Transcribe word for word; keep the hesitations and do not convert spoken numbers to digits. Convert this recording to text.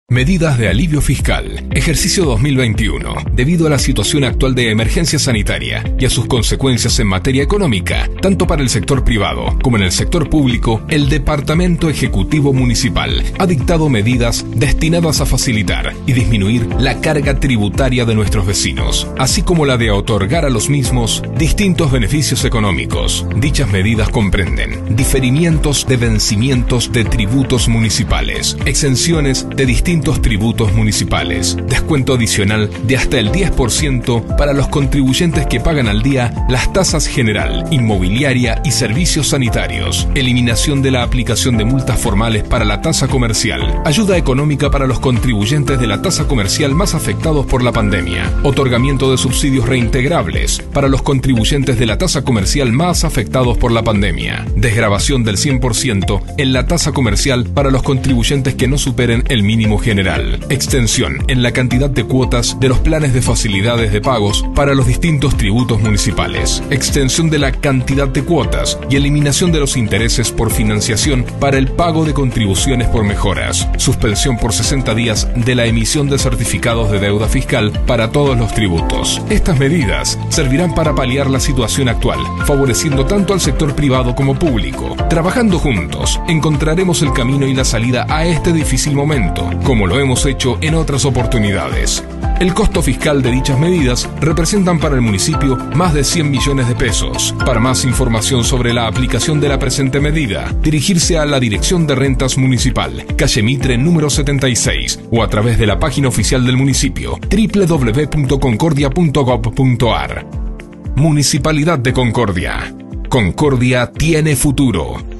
Medidas de alivio fiscal. Ejercicio dos mil veintiuno. Debido a la situación actual de emergencia sanitaria y a sus consecuencias en materia económica, tanto para el sector privado como en el sector público, el Departamento Ejecutivo Municipal ha dictado medidas destinadas a facilitar y disminuir la carga tributaria de nuestros vecinos, así como la de otorgar a los mismos distintos beneficios económicos. Dichas medidas comprenden diferimientos de vencimientos de tributos municipales, exenciones de distintos tributos municipales, descuento adicional de hasta el diez por ciento para los contribuyentes que pagan al día las tasas general, inmobiliaria y servicios sanitarios, eliminación de la aplicación de multas formales para la tasa comercial, ayuda económica para los contribuyentes de la tasa comercial más afectados por la pandemia, otorgamiento de subsidios reintegrables para los contribuyentes de la tasa comercial más afectados por la pandemia, desgravación del cien por ciento en la tasa comercial para los contribuyentes que no superen el mínimo general, extensión en la cantidad de cuotas de los planes de facilidades de pagos para los distintos tributos municipales, extensión de la cantidad de cuotas y eliminación de los intereses por financiación para el pago de contribuciones por mejoras, suspensión por sesenta días de la emisión de certificados de deuda fiscal para todos los tributos. Estas medidas servirán para paliar la situación actual, favoreciendo tanto al sector privado como público. Trabajando juntos, encontraremos el camino y la salida a este difícil momento, como lo hemos hecho en otras oportunidades. El costo fiscal de dichas medidas representan para el municipio más de cien millones de pesos. Para más información sobre la aplicación de la presente medida, dirigirse a la Dirección de Rentas Municipal, calle Mitre número setenta y seis, o a través de la página oficial del municipio, doble u doble u doble u punto concordia punto gob punto ar. Municipalidad de Concordia. Concordia tiene futuro.